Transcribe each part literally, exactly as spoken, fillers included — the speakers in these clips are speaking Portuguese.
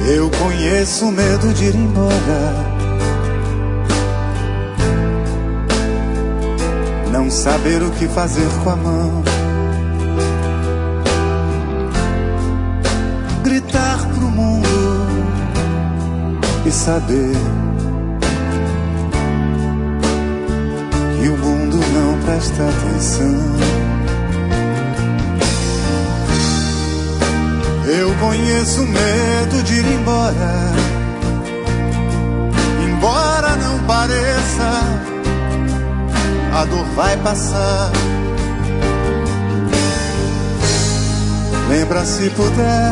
Eu conheço o medo de ir embora, não saber o que fazer com a mão, gritar pro mundo e saber que o mundo não presta atenção. Eu conheço o medo de ir embora, embora não pareça, a dor vai passar. Lembra se puder,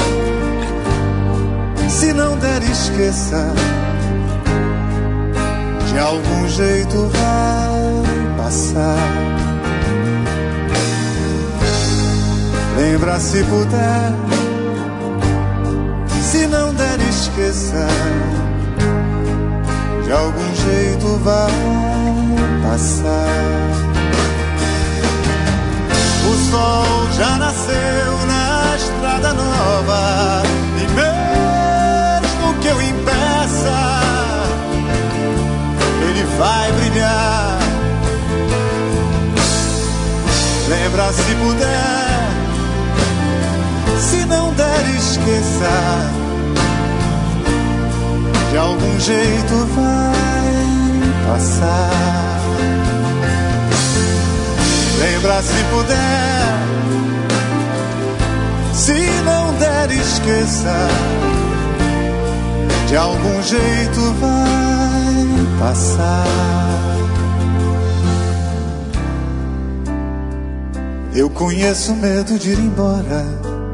se não der esqueça, de algum jeito vai passar. Lembra se puder, se não der esqueça, de algum jeito vai passar. O sol já nasceu na estrada nova, e mesmo que eu impeça, ele vai brilhar. Lembra se puder, se não der esqueça, de algum jeito vai passar. Lembra se puder, se não der esqueça, de algum jeito vai passar. Eu conheço o medo de ir embora,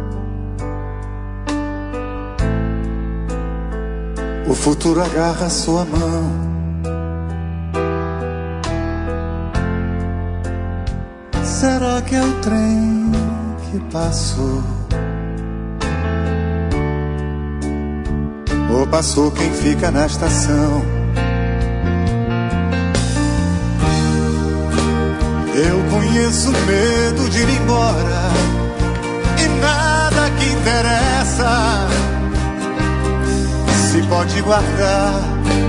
o futuro agarra a sua mão. Será que é o trem que passou? Ou passou quem fica na estação? Eu conheço o medo de ir embora, e nada que interessa se pode guardar.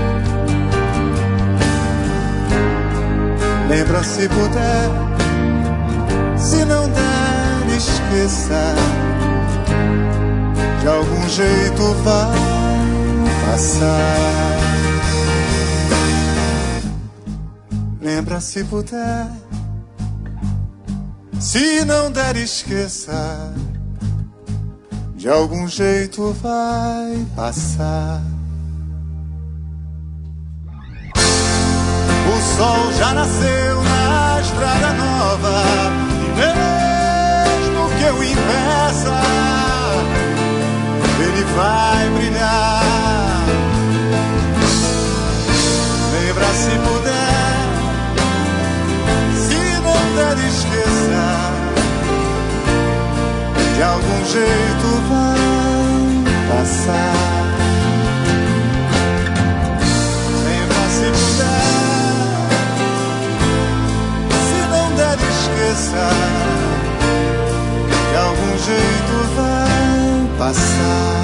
Lembra se puder, se não der esqueça, de algum jeito vai passar. Lembra se puder, se não der esqueça, de algum jeito vai passar. O sol já nasceu na estrada nova, e mesmo que eu impeça, ele vai brilhar. Lembra se puder, se não der esqueça, de algum jeito vai passar. Lembra se puder, se não der esqueça, de algum jeito vai passar.